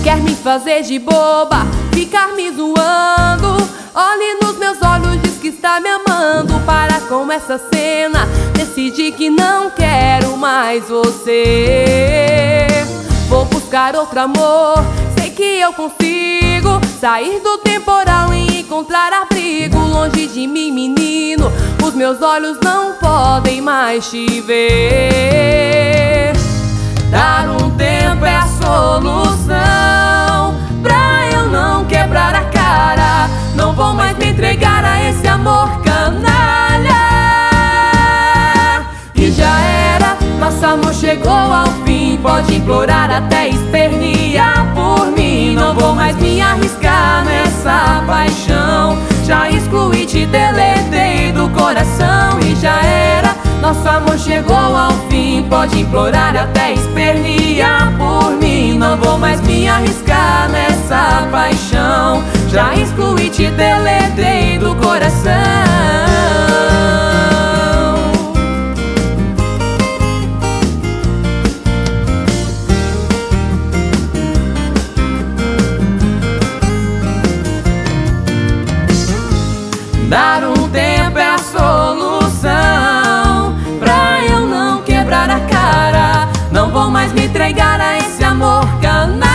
Quer me fazer de boba, ficar me zoando. Olhe nos meus olhos, diz que está me amando. Para com essa cena, decidi que não quero mais você. Vou buscar outro amor, sei que eu consigo sair do temporal e encontrar abrigo. Longe de mim, menino, os meus olhos não podem mais te ver. Dar um tempo é a solução pra eu não quebrar a cara. Não vou mais me entregar a esse amor canalha. E já era, nosso amor chegou ao fim. Pode implorar até espernear por mim. Não vou mais me arriscar nessa paixão. Já excluí, te deletei do coração. E já era, nosso amor chegou ao fim. Pode implorar até espernear por mim. Não vou mais me arriscar nessa paixão. Já excluí, te deletei do coração. Dar um tempo é a solução pra eu não quebrar a cara. Não vou mais me entregar a esse amor canalha.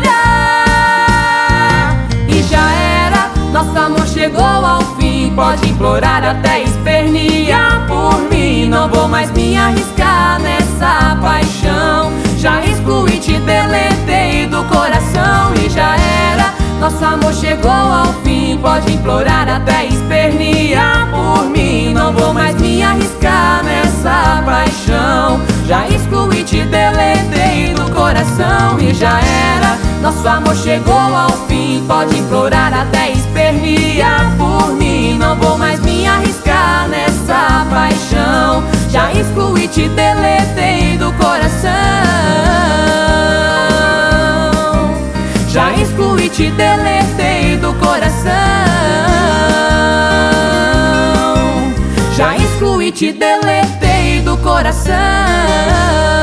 E já era, nosso amor chegou ao fim. Pode implorar até espernear por mim. Não vou mais me arriscar nessa paixão. Já excluí, te deletei do coração. E já era, nosso amor chegou ao fim. Pode implorar até espernear por mim. Não vou mais me arriscar nessa paixão. Já excluí, te deletei do coração. E já era, nosso amor chegou ao fim. Pode implorar até espernear por mim. Não vou mais me arriscar nessa paixão. Já excluí, te deletei do coração. Já excluí, te deletei do coração. Já excluí, te deletei do coração.